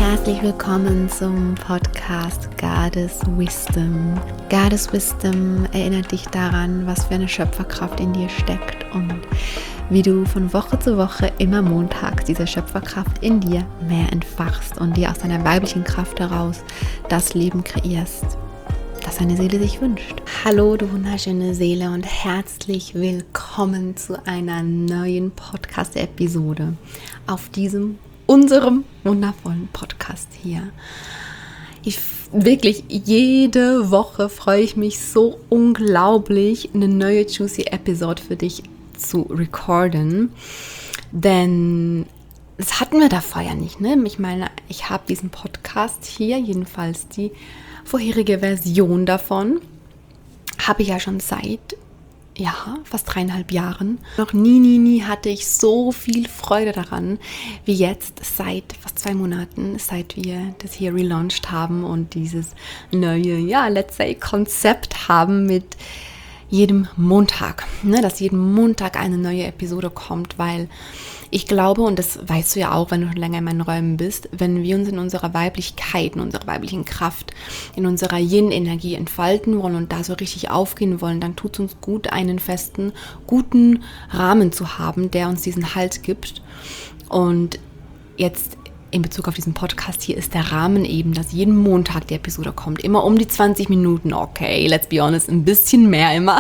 herzlich willkommen zum Podcast Goddess Wisdom. Goddess Wisdom erinnert dich daran, was für eine Schöpferkraft in dir steckt und wie du von Woche zu Woche immer montags diese Schöpferkraft in dir mehr entfachst und dir aus deiner weiblichen Kraft heraus das Leben kreierst, das deine Seele sich wünscht. Hallo, du wunderschöne Seele und herzlich willkommen zu einer neuen Podcast-Episode auf unserem wundervollen Podcast hier. Jede Woche freue ich mich so unglaublich, eine neue Juicy Episode für dich zu recorden, denn das hatten wir davor ja nicht, ne? Ich meine, ich habe diesen Podcast hier, jedenfalls die vorherige Version davon, habe ich ja schon seit fast 3,5 Jahren. Noch nie hatte ich so viel Freude daran, wie jetzt seit fast 2 Monaten, seit wir das hier relaunched haben und dieses neue, let's say, Konzept haben mit jedem Montag, ne, dass jeden Montag eine neue Episode kommt, weil ich glaube, und das weißt du ja auch, wenn du schon länger in meinen Räumen bist, wenn wir uns in unserer Weiblichkeit, in unserer weiblichen Kraft, in unserer Yin-Energie entfalten wollen und da so richtig aufgehen wollen, dann tut es uns gut, einen festen, guten Rahmen zu haben, der uns diesen Halt gibt. Und jetzt in Bezug auf diesen Podcast hier ist der Rahmen eben, dass jeden Montag die Episode kommt. Immer um die 20 Minuten. Okay, let's be honest, ein bisschen mehr immer.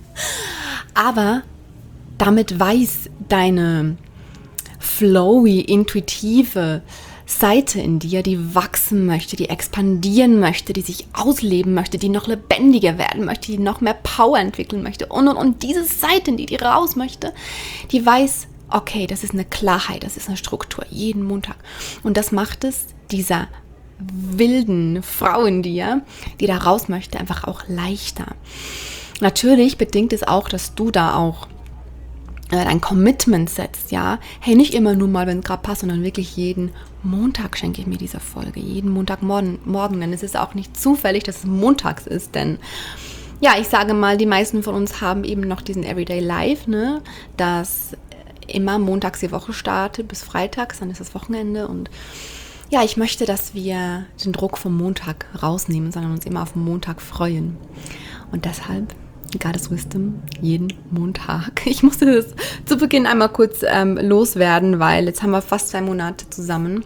Aber damit weiß deine flowy, intuitive Seite in dir, die wachsen möchte, die expandieren möchte, die sich ausleben möchte, die noch lebendiger werden möchte, die noch mehr Power entwickeln möchte und diese Seite in die raus möchte, die weiß, okay, das ist eine Klarheit, das ist eine Struktur, jeden Montag. Und das macht es dieser wilden Frau in dir, die da raus möchte, einfach auch leichter. Natürlich bedingt es auch, dass du da auch ein Commitment setzt, ja. Hey, nicht immer nur mal, wenn es gerade passt, sondern wirklich jeden Montag schenke ich mir diese Folge, jeden Montagmorgen, denn es ist auch nicht zufällig, dass es montags ist, denn ich sage mal, die meisten von uns haben eben noch diesen Everyday Life, ne, das immer montags die Woche startet bis freitags, dann ist das Wochenende und ich möchte, dass wir den Druck vom Montag rausnehmen, sondern uns immer auf den Montag freuen. Und deshalb Goddess Wisdom jeden Montag. Ich musste das zu Beginn einmal kurz loswerden, weil jetzt haben wir fast 2 Monate zusammen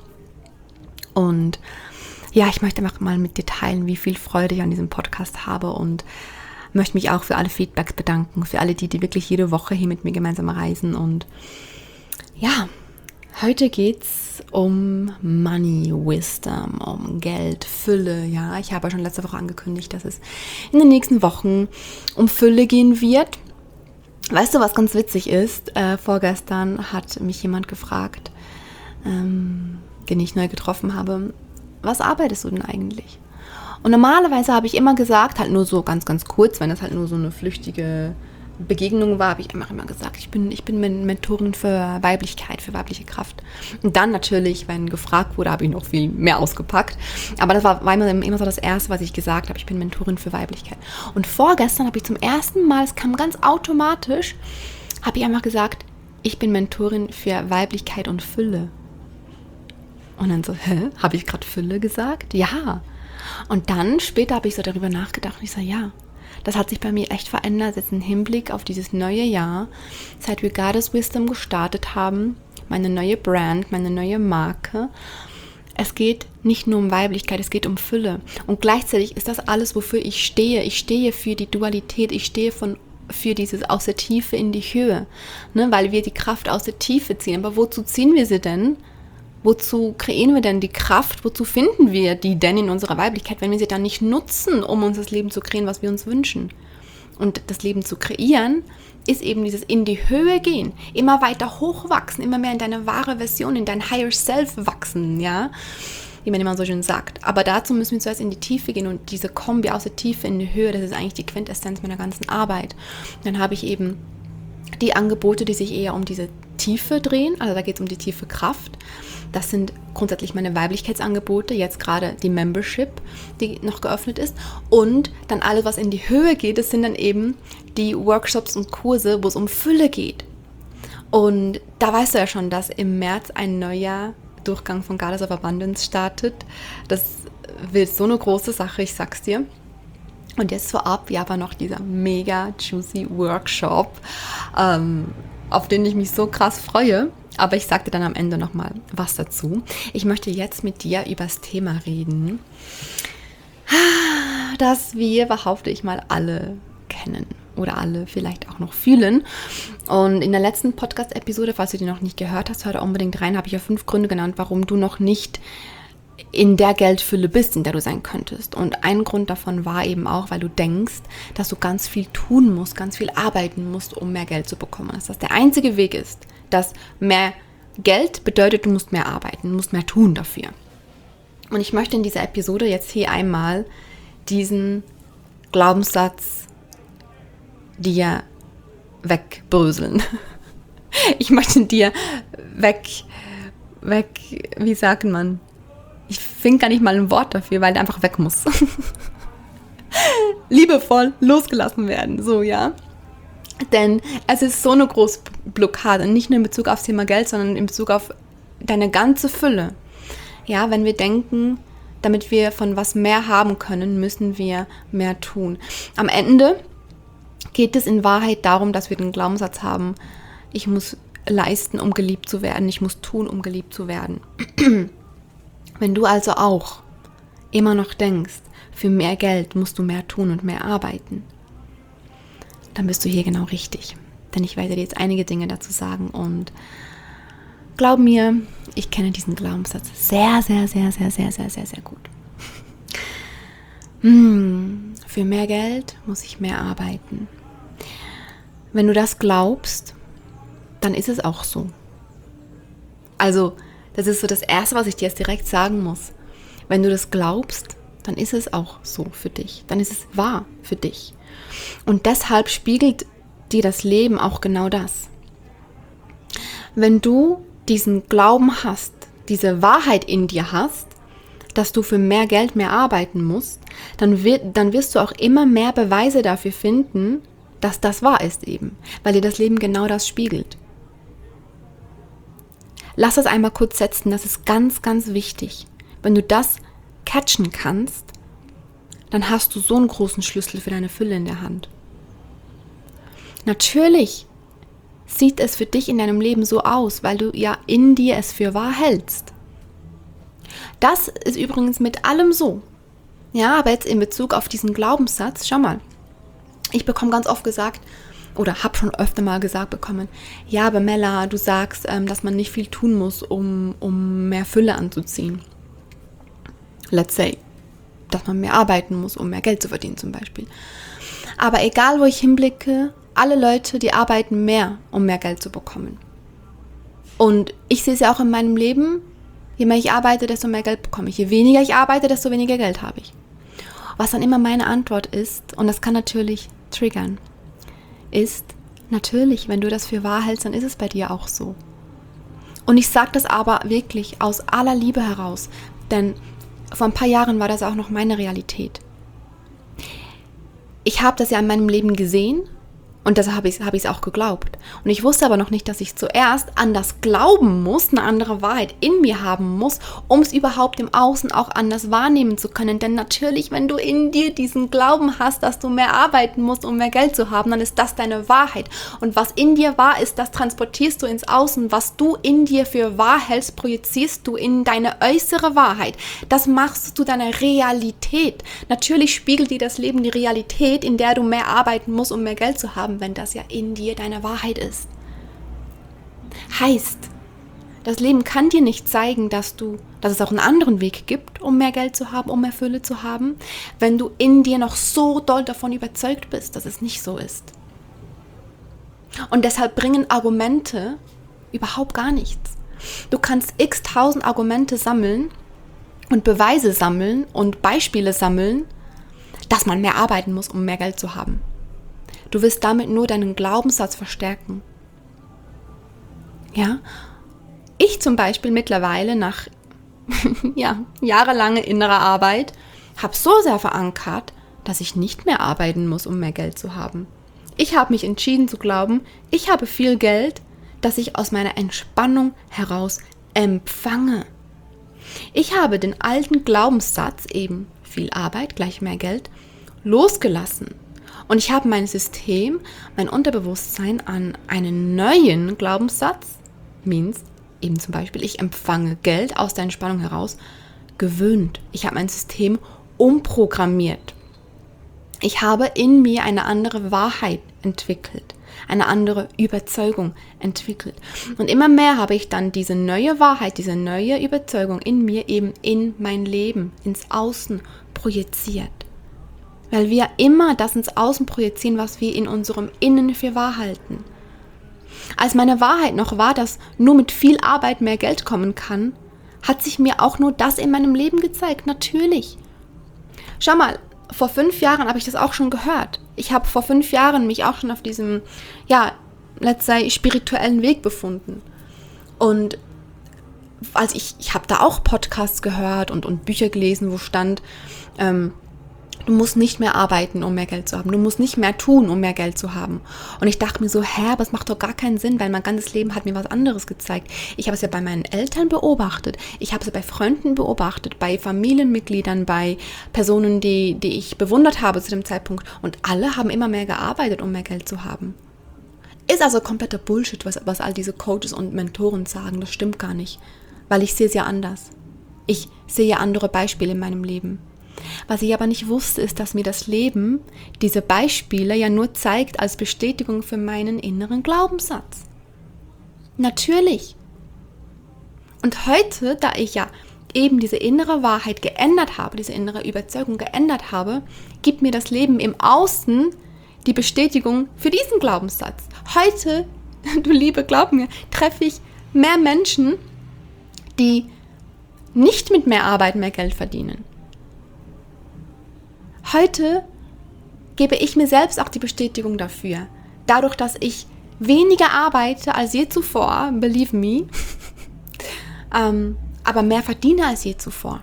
und ich möchte einfach mal mit dir teilen, wie viel Freude ich an diesem Podcast habe und möchte mich auch für alle Feedbacks bedanken, für alle, die wirklich jede Woche hier mit mir gemeinsam reisen. Und heute geht's um Money Wisdom, um Geld, Fülle. Ja, ich habe ja schon letzte Woche angekündigt, dass es in den nächsten Wochen um Fülle gehen wird. Weißt du, was ganz witzig ist? Vorgestern hat mich jemand gefragt, den ich neu getroffen habe, was arbeitest du denn eigentlich? Und normalerweise habe ich immer gesagt, halt nur so ganz, ganz kurz, wenn das halt nur so eine flüchtige Begegnung war, habe ich immer gesagt, ich bin Mentorin für Weiblichkeit, für weibliche Kraft. Und dann natürlich, wenn gefragt wurde, habe ich noch viel mehr ausgepackt. Aber das war immer so das Erste, was ich gesagt habe, ich bin Mentorin für Weiblichkeit. Und vorgestern habe ich zum ersten Mal, es kam ganz automatisch, habe ich einfach gesagt, ich bin Mentorin für Weiblichkeit und Fülle. Und dann so, habe ich gerade Fülle gesagt? Ja. Und dann später habe ich so darüber nachgedacht und ich so, das hat sich bei mir echt verändert, jetzt im Hinblick auf dieses neue Jahr, seit wir Goddess Wisdom gestartet haben, meine neue Brand, meine neue Marke. Es geht nicht nur um Weiblichkeit, es geht um Fülle. Und gleichzeitig ist das alles, wofür ich stehe. Ich stehe für die Dualität, ich stehe für dieses aus der Tiefe in die Höhe, ne, weil wir die Kraft aus der Tiefe ziehen. Aber wozu ziehen wir sie denn? Wozu kreieren wir denn die Kraft? Wozu finden wir die denn in unserer Weiblichkeit, wenn wir sie dann nicht nutzen, um uns das Leben zu kreieren, was wir uns wünschen? Und das Leben zu kreieren ist eben dieses in die Höhe gehen, immer weiter hochwachsen, immer mehr in deine wahre Version, in dein Higher Self wachsen, ja? Wie man immer so schön sagt. Aber dazu müssen wir zuerst in die Tiefe gehen und diese Kombi aus der Tiefe in die Höhe, das ist eigentlich die Quintessenz meiner ganzen Arbeit. Und dann habe ich eben die Angebote, die sich eher um diese Tiefe drehen, also da geht es um die tiefe Kraft. Das sind grundsätzlich meine Weiblichkeitsangebote, jetzt gerade die Membership, die noch geöffnet ist. Und dann alles, was in die Höhe geht, das sind dann eben die Workshops und Kurse, wo es um Fülle geht. Und da weißt du ja schon, dass im März ein neuer Durchgang von Goddess of Abundance startet. Das wird so eine große Sache, ich sag's dir. Und jetzt vorab, ja, aber noch dieser mega juicy Workshop, auf den ich mich so krass freue. Aber ich sag dir dann am Ende nochmal was dazu. Ich möchte jetzt mit dir über das Thema reden, das wir, behaupte ich mal, alle kennen oder alle vielleicht auch noch fühlen. Und in der letzten Podcast-Episode, falls du die noch nicht gehört hast, hör da unbedingt rein, habe ich ja 5 Gründe genannt, warum du noch nicht in der Geldfülle bist, in der du sein könntest. Und ein Grund davon war eben auch, weil du denkst, dass du ganz viel tun musst, ganz viel arbeiten musst, um mehr Geld zu bekommen. Dass das der einzige Weg ist, dass mehr Geld bedeutet, du musst mehr arbeiten, du musst mehr tun dafür. Und ich möchte in dieser Episode jetzt hier einmal diesen Glaubenssatz dir wegbröseln. Ich möchte dir wie sagt man? Ich finde gar nicht mal ein Wort dafür, weil der einfach weg muss. Liebevoll losgelassen werden, so, ja. Denn es ist so eine große Blockade, nicht nur in Bezug aufs Thema Geld, sondern in Bezug auf deine ganze Fülle. Ja, wenn wir denken, damit wir von was mehr haben können, müssen wir mehr tun. Am Ende geht es in Wahrheit darum, dass wir den Glaubenssatz haben, ich muss leisten, um geliebt zu werden, ich muss tun, um geliebt zu werden. Wenn du also auch immer noch denkst, für mehr Geld musst du mehr tun und mehr arbeiten, dann bist du hier genau richtig. Denn ich werde dir jetzt einige Dinge dazu sagen und glaub mir, ich kenne diesen Glaubenssatz sehr, sehr, sehr, sehr, sehr, sehr, sehr, sehr gut. Für mehr Geld muss ich mehr arbeiten. Wenn du das glaubst, dann ist es auch so. Also, das ist so das Erste, was ich dir jetzt direkt sagen muss. Wenn du das glaubst, dann ist es auch so für dich. Dann ist es wahr für dich. Und deshalb spiegelt dir das Leben auch genau das. Wenn du diesen Glauben hast, diese Wahrheit in dir hast, dass du für mehr Geld mehr arbeiten musst, dann wirst du auch immer mehr Beweise dafür finden, dass das wahr ist eben, weil dir das Leben genau das spiegelt. Lass das einmal kurz setzen, das ist ganz, ganz wichtig. Wenn du das catchen kannst, dann hast du so einen großen Schlüssel für deine Fülle in der Hand. Natürlich sieht es für dich in deinem Leben so aus, weil du ja in dir es für wahr hältst. Das ist übrigens mit allem so. Ja, aber jetzt in Bezug auf diesen Glaubenssatz, schau mal, ich bekomme ganz oft gesagt, oder habe schon öfter mal gesagt bekommen, ja, aber Mella, du sagst, dass man nicht viel tun muss, um mehr Fülle anzuziehen. Let's say, dass man mehr arbeiten muss, um mehr Geld zu verdienen zum Beispiel. Aber egal, wo ich hinblicke, alle Leute, die arbeiten mehr, um mehr Geld zu bekommen. Und ich sehe es ja auch in meinem Leben, je mehr ich arbeite, desto mehr Geld bekomme ich. Je weniger ich arbeite, desto weniger Geld habe ich. Was dann immer meine Antwort ist, und das kann natürlich triggern, ist, natürlich, wenn du das für wahr hältst, dann ist es bei dir auch so. Und ich sage das aber wirklich aus aller Liebe heraus, denn vor ein paar Jahren war das auch noch meine Realität. Ich habe das ja in meinem Leben gesehen und deshalb habe ich es auch geglaubt. Und ich wusste aber noch nicht, dass ich zuerst an das glauben muss, eine andere Wahrheit in mir haben muss, um es überhaupt im Außen auch anders wahrnehmen zu können. Denn natürlich, wenn du in dir diesen Glauben hast, dass du mehr arbeiten musst, um mehr Geld zu haben, dann ist das deine Wahrheit. Und was in dir wahr ist, das transportierst du ins Außen. Was du in dir für wahr hältst, projizierst du in deine äußere Wahrheit. Das machst du zu deiner Realität. Natürlich spiegelt dir das Leben die Realität, in der du mehr arbeiten musst, um mehr Geld zu haben, wenn das ja in dir deine Wahrheit ist. Heißt, das Leben kann dir nicht zeigen, dass es auch einen anderen Weg gibt, um mehr Geld zu haben, um mehr Fülle zu haben, wenn du in dir noch so doll davon überzeugt bist, dass es nicht so ist. Und deshalb bringen Argumente überhaupt gar nichts. Du kannst x-tausend Argumente sammeln und Beweise sammeln und Beispiele sammeln, dass man mehr arbeiten muss, um mehr Geld zu haben. Du wirst damit nur deinen Glaubenssatz verstärken. Ja? Ich zum Beispiel mittlerweile nach jahrelanger innerer Arbeit habe so sehr verankert, dass ich nicht mehr arbeiten muss, um mehr Geld zu haben. Ich habe mich entschieden zu glauben, ich habe viel Geld, das ich aus meiner Entspannung heraus empfange. Ich habe den alten Glaubenssatz, eben viel Arbeit gleich mehr Geld, losgelassen. Und ich habe mein System, mein Unterbewusstsein an einen neuen Glaubenssatz, means eben zum Beispiel, ich empfange Geld aus der Entspannung heraus, gewöhnt. Ich habe mein System umprogrammiert. Ich habe in mir eine andere Wahrheit entwickelt, eine andere Überzeugung entwickelt. Und immer mehr habe ich dann diese neue Wahrheit, diese neue Überzeugung in mir eben in mein Leben, ins Außen projiziert. Weil wir immer das ins Außen projizieren, was wir in unserem Innen für wahr halten. Als meine Wahrheit noch war, dass nur mit viel Arbeit mehr Geld kommen kann, hat sich mir auch nur das in meinem Leben gezeigt, natürlich. Schau mal, vor 5 Jahren habe ich das auch schon gehört. Ich habe vor 5 Jahren mich auch schon auf diesem, let's say, spirituellen Weg befunden. Und also ich habe da auch Podcasts gehört und Bücher gelesen, wo stand, du musst nicht mehr arbeiten, um mehr Geld zu haben. Du musst nicht mehr tun, um mehr Geld zu haben. Und ich dachte mir so, aber es macht doch gar keinen Sinn, weil mein ganzes Leben hat mir was anderes gezeigt. Ich habe es ja bei meinen Eltern beobachtet. Ich habe es ja bei Freunden beobachtet, bei Familienmitgliedern, bei Personen, die ich bewundert habe zu dem Zeitpunkt. Und alle haben immer mehr gearbeitet, um mehr Geld zu haben. Ist also kompletter Bullshit, was all diese Coaches und Mentoren sagen. Das stimmt gar nicht, weil ich sehe es ja anders. Ich sehe ja andere Beispiele in meinem Leben. Was ich aber nicht wusste, ist, dass mir das Leben diese Beispiele ja nur zeigt als Bestätigung für meinen inneren Glaubenssatz. Natürlich. Und heute, da ich ja eben diese innere Wahrheit geändert habe, diese innere Überzeugung geändert habe, gibt mir das Leben im Außen die Bestätigung für diesen Glaubenssatz. Heute, du Liebe, glaub mir, treffe ich mehr Menschen, die nicht mit mehr Arbeit mehr Geld verdienen. Heute gebe ich mir selbst auch die Bestätigung dafür. Dadurch, dass ich weniger arbeite als je zuvor, believe me, aber mehr verdiene als je zuvor.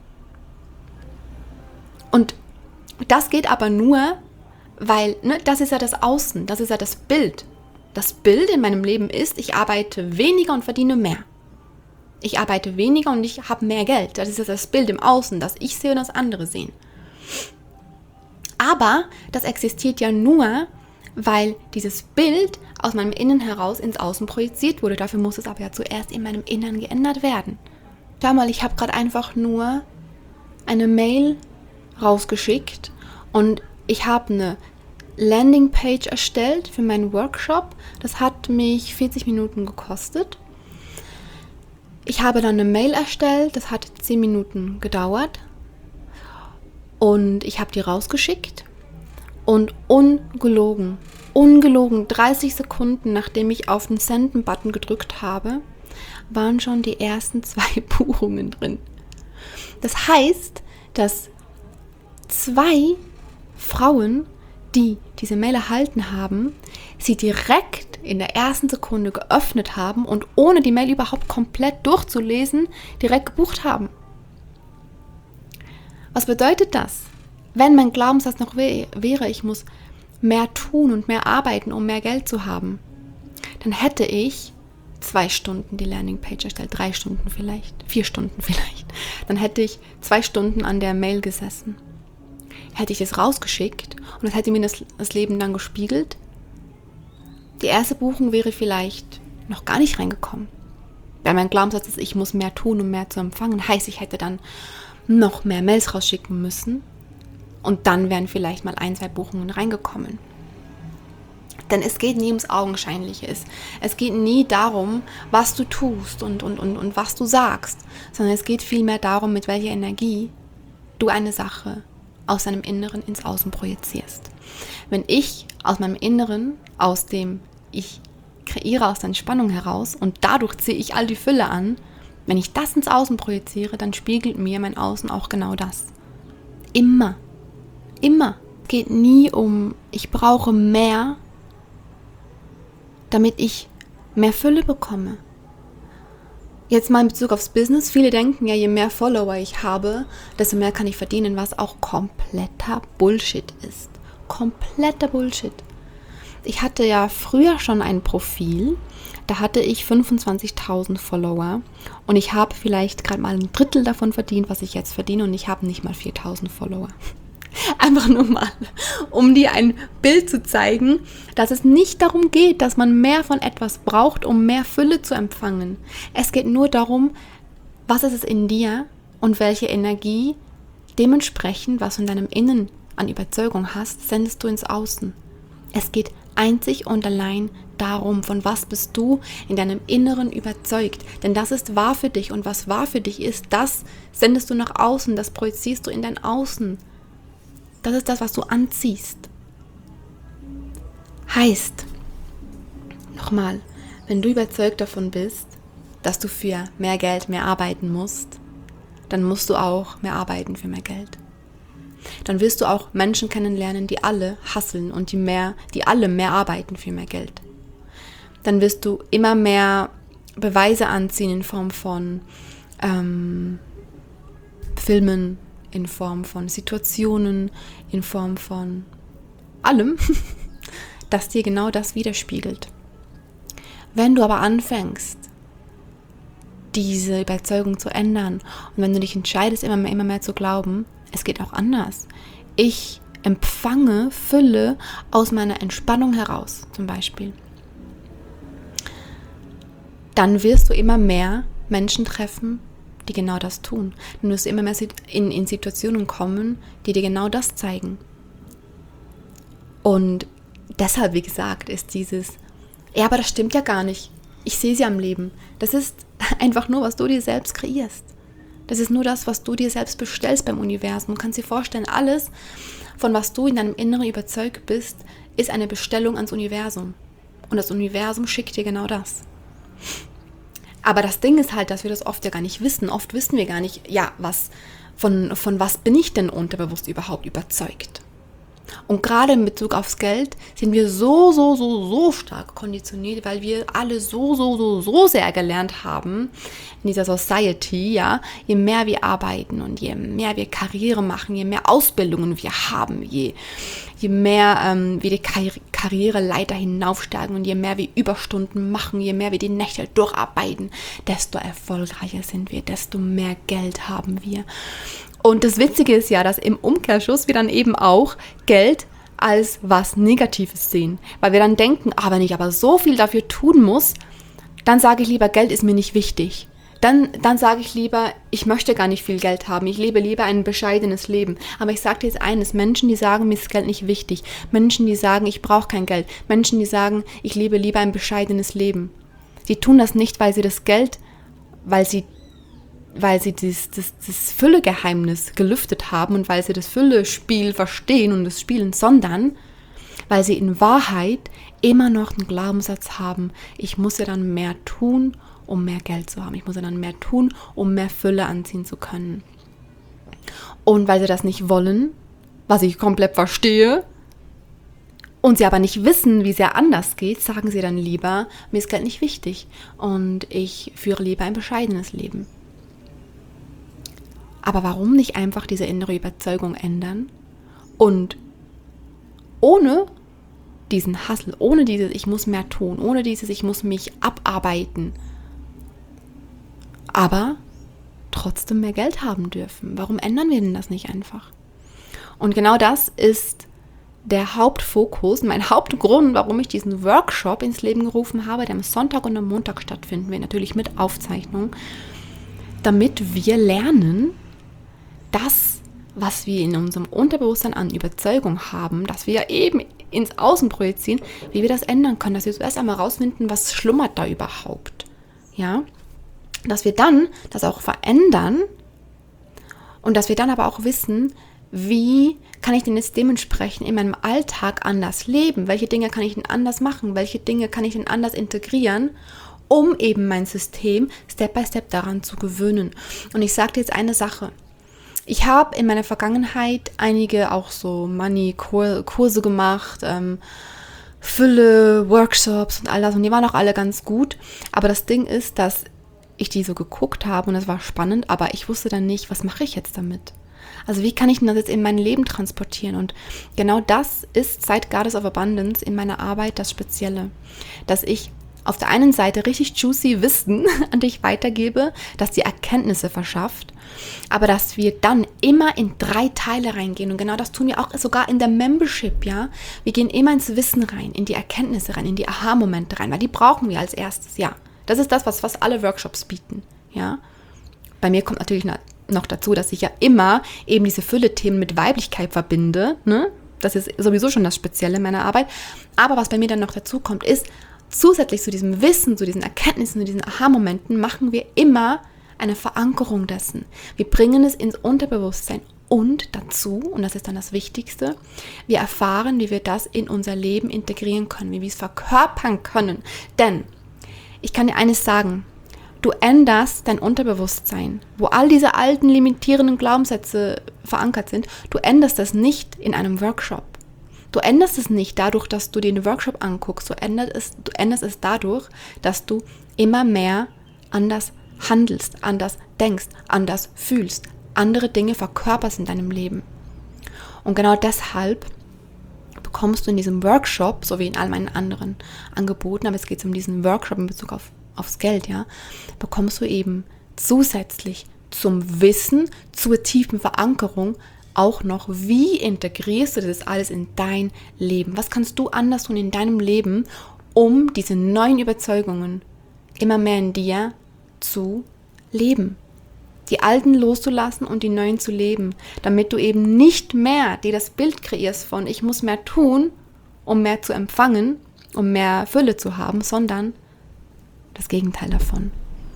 Und das geht aber nur, weil, das ist ja das Außen, das ist ja das Bild. Das Bild in meinem Leben ist, ich arbeite weniger und verdiene mehr. Ich arbeite weniger und ich habe mehr Geld. Das ist ja das Bild im Außen, das ich sehe und das andere sehen. Aber das existiert ja nur, weil dieses Bild aus meinem Innen heraus ins Außen projiziert wurde. Dafür muss es aber ja zuerst in meinem Innern geändert werden. Schau mal, ich habe gerade einfach nur eine Mail rausgeschickt und ich habe eine Landingpage erstellt für meinen Workshop. Das hat mich 40 Minuten gekostet. Ich habe dann eine Mail erstellt, das hat 10 Minuten gedauert. Und ich habe die rausgeschickt und ungelogen, 30 Sekunden, nachdem ich auf den Senden-Button gedrückt habe, waren schon die ersten 2 Buchungen drin. Das heißt, dass 2 Frauen, die diese Mail erhalten haben, sie direkt in der ersten Sekunde geöffnet haben und ohne die Mail überhaupt komplett durchzulesen, direkt gebucht haben. Was bedeutet das? Wenn mein Glaubenssatz noch wäre, ich muss mehr tun und mehr arbeiten, um mehr Geld zu haben, dann hätte ich 2 Stunden die Landingpage erstellt, 3 Stunden vielleicht, 4 Stunden vielleicht. Dann hätte ich 2 Stunden an der Mail gesessen. Hätte ich das rausgeschickt und das hätte mir das Leben dann gespiegelt. Die erste Buchung wäre vielleicht noch gar nicht reingekommen. Weil mein Glaubenssatz ist, ich muss mehr tun, um mehr zu empfangen. Heißt, ich hätte dann noch mehr Mails rausschicken müssen und dann wären vielleicht mal 1, 2 Buchungen reingekommen. Denn es geht nie ums Augenscheinliche. Es geht nie darum, was du tust und was du sagst, sondern es geht vielmehr darum, mit welcher Energie du eine Sache aus deinem Inneren ins Außen projizierst. Wenn ich aus meinem Inneren, aus dem ich kreiere, aus der Entspannung heraus und dadurch ziehe ich all die Fülle an, wenn ich das ins Außen projiziere, dann spiegelt mir mein Außen auch genau das. Immer. Immer. Es geht nie um, ich brauche mehr, damit ich mehr Fülle bekomme. Jetzt mal in Bezug aufs Business. Viele denken ja, je mehr Follower ich habe, desto mehr kann ich verdienen, was auch kompletter Bullshit ist. Kompletter Bullshit. ich hatte ja früher schon ein Profil, da hatte ich 25.000 Follower und ich habe vielleicht gerade mal ein Drittel davon verdient, was ich jetzt verdiene, und ich habe nicht mal 4.000 Follower. Einfach nur mal, um dir ein Bild zu zeigen, dass es nicht darum geht, dass man mehr von etwas braucht, um mehr Fülle zu empfangen. Es geht nur darum, was ist es in dir und welche Energie dementsprechend, was du in deinem Innen an Überzeugung hast, sendest du ins Außen. Es geht einzig und allein darum, von was bist du in deinem Inneren überzeugt. Denn das ist wahr für dich, und was wahr für dich ist, das sendest du nach außen, das projizierst du in dein Außen. Das ist das, was du anziehst. Heißt, nochmal, wenn du überzeugt davon bist, dass du für mehr Geld mehr arbeiten musst, dann musst du auch mehr arbeiten für mehr Geld. Dann wirst du auch Menschen kennenlernen, die alle hustlen und die alle mehr arbeiten für mehr Geld. Dann wirst du immer mehr Beweise anziehen in Form von Filmen, in Form von Situationen, in Form von allem, das dir genau das widerspiegelt. Wenn du aber anfängst, diese Überzeugung zu ändern, und wenn du dich entscheidest, immer mehr zu glauben, es geht auch anders. Ich empfange Fülle aus meiner Entspannung heraus, zum Beispiel. Dann wirst du immer mehr Menschen treffen, die genau das tun. Dann wirst du immer mehr in Situationen kommen, die dir genau das zeigen. Und deshalb, wie gesagt, ist dieses, ja, aber das stimmt ja gar nicht. Ich sehe sie am Leben. Das ist einfach nur, was du dir selbst kreierst. Das ist nur das, was du dir selbst bestellst beim Universum. Du kannst dir vorstellen, alles, von was du in deinem Inneren überzeugt bist, ist eine Bestellung ans Universum. Und das Universum schickt dir genau das. Aber das Ding ist halt, dass wir das oft ja gar nicht wissen. Oft wissen wir gar nicht, ja, von was bin ich denn unterbewusst überhaupt überzeugt? Und gerade in Bezug aufs Geld sind wir so stark konditioniert, weil wir alle so sehr gelernt haben in dieser Society, ja, je mehr wir arbeiten und je mehr wir Karriere machen, je mehr Ausbildungen wir haben, je mehr wir die Karriereleiter hinaufsteigen und je mehr wir Überstunden machen, je mehr wir die Nächte durcharbeiten, desto erfolgreicher sind wir, desto mehr Geld haben wir. Und das Witzige ist ja, dass im Umkehrschluss wir dann eben auch Geld als was Negatives sehen. Weil wir dann denken, wenn ich aber so viel dafür tun muss, dann sage ich lieber, Geld ist mir nicht wichtig. Dann sage ich lieber, ich möchte gar nicht viel Geld haben. Ich lebe lieber ein bescheidenes Leben. Aber ich sage dir jetzt eines, Menschen, die sagen, mir ist Geld nicht wichtig. Menschen, die sagen, ich brauche kein Geld. Menschen, die sagen, ich lebe lieber ein bescheidenes Leben. Die tun das nicht, weil sie das Geld, weil sie das Fülle-Geheimnis gelüftet haben und weil sie das Fülle-Spiel verstehen und das Spielen, sondern weil sie in Wahrheit immer noch einen Glaubenssatz haben, ich muss ja dann mehr tun, um mehr Geld zu haben. Ich muss ja dann mehr tun, um mehr Fülle anziehen zu können. Und weil sie das nicht wollen, was ich komplett verstehe, und sie aber nicht wissen, wie es ja anders geht, sagen sie dann lieber, mir ist Geld nicht wichtig und ich führe lieber ein bescheidenes Leben. Aber warum nicht einfach diese innere Überzeugung ändern und ohne diesen Hustle, ohne dieses ich muss mehr tun, ohne dieses ich muss mich abarbeiten, aber trotzdem mehr Geld haben dürfen? Warum ändern wir denn das nicht einfach? Und genau das ist der Hauptfokus, mein Hauptgrund, warum ich diesen Workshop ins Leben gerufen habe, der am Sonntag und am Montag stattfinden wird, natürlich mit Aufzeichnung, damit wir lernen, das, was wir in unserem Unterbewusstsein an Überzeugung haben, dass wir eben ins Außen projizieren, wie wir das ändern können, dass wir zuerst einmal rausfinden, was schlummert da überhaupt. Ja? Dass wir dann das auch verändern und dass wir dann aber auch wissen, wie kann ich denn jetzt dementsprechend in meinem Alltag anders leben? Welche Dinge kann ich denn anders machen? Welche Dinge kann ich denn anders integrieren, um eben mein System Step by Step daran zu gewöhnen? Und ich sage dir jetzt eine Sache. Ich habe in meiner Vergangenheit einige auch so Money-Kurse gemacht, Fülle, Workshops und all das. Und die waren auch alle ganz gut. Aber das Ding ist, dass ich die so geguckt habe und es war spannend, aber ich wusste dann nicht, was mache ich jetzt damit? Also wie kann ich denn das jetzt in mein Leben transportieren? Und genau das ist seit Goddess of Abundance in meiner Arbeit das Spezielle, dass ich auf der einen Seite richtig juicy Wissen an dich weitergebe, das dir Erkenntnisse verschafft, aber dass wir dann immer in 3 Teile reingehen. Und genau das tun wir auch sogar in der Membership, ja. Wir gehen immer ins Wissen rein, in die Erkenntnisse rein, in die Aha-Momente rein, weil die brauchen wir als erstes, ja. Das ist das, was fast alle Workshops bieten, ja. Bei mir kommt natürlich noch dazu, dass ich ja immer eben diese Fülle-Themen mit Weiblichkeit verbinde, ne? Das ist sowieso schon das Spezielle meiner Arbeit. Aber was bei mir dann noch dazu kommt, ist, zusätzlich zu diesem Wissen, zu diesen Erkenntnissen, zu diesen Aha-Momenten machen wir immer eine Verankerung dessen. Wir bringen es ins Unterbewusstsein und dazu, und das ist dann das Wichtigste, wir erfahren, wie wir das in unser Leben integrieren können, wie wir es verkörpern können. Denn ich kann dir eines sagen, du änderst dein Unterbewusstsein, wo all diese alten, limitierenden Glaubenssätze verankert sind, du änderst das nicht in einem Workshop. Du änderst es nicht dadurch, dass du dir den Workshop anguckst. Du änderst es dadurch, dass du immer mehr anders handelst, anders denkst, anders fühlst, andere Dinge verkörperst in deinem Leben. Und genau deshalb bekommst du in diesem Workshop, so wie in all meinen anderen Angeboten, aber es geht um diesen Workshop in Bezug aufs Geld, ja, bekommst du eben zusätzlich zum Wissen, zur tiefen Verankerung auch noch, wie integrierst du das alles in dein Leben? Was kannst du anders tun in deinem Leben, um diese neuen Überzeugungen immer mehr in dir zu leben? Die alten loszulassen und die neuen zu leben, damit du eben nicht mehr dir das Bild kreierst von ich muss mehr tun, um mehr zu empfangen, um mehr Fülle zu haben, sondern das Gegenteil davon.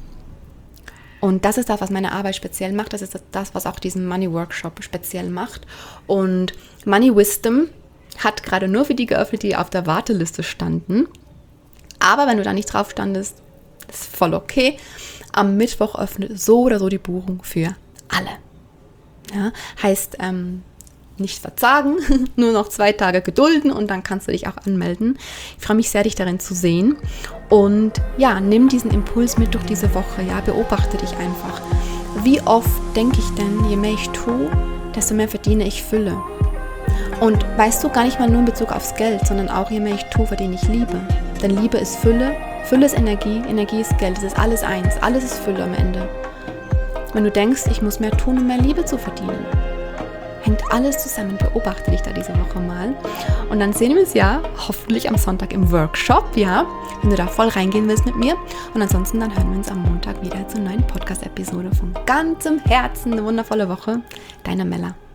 Und das ist das, was meine Arbeit speziell macht. Das ist das, was auch diesen Money Workshop speziell macht. Und Money Wisdom hat gerade nur für die geöffnet, die auf der Warteliste standen. Aber wenn du da nicht drauf standest, ist voll okay. Am Mittwoch öffnet so oder so die Buchung für alle. Ja, heißt, nicht verzagen, nur noch 2 Tage gedulden und dann kannst du dich auch anmelden. Ich freue mich sehr, dich darin zu sehen. Und ja, nimm diesen Impuls mit durch diese Woche. Ja, beobachte dich einfach. Wie oft denke ich denn, je mehr ich tue, desto mehr verdiene ich Fülle. Und weißt du, gar nicht mal nur in Bezug aufs Geld, sondern auch je mehr ich tue, verdiene ich Liebe. Denn Liebe ist Fülle, Fülle ist Energie, Energie ist Geld. Es ist alles eins, alles ist Fülle am Ende. Wenn du denkst, ich muss mehr tun, um mehr Liebe zu verdienen, hängt alles zusammen. Beobachte dich da diese Woche mal. Und dann sehen wir uns ja hoffentlich am Sonntag im Workshop, ja, wenn du da voll reingehen willst mit mir. Und ansonsten dann hören wir uns am Montag wieder zur neuen Podcast-Episode von ganzem Herzen. Eine wundervolle Woche. Deine Mella.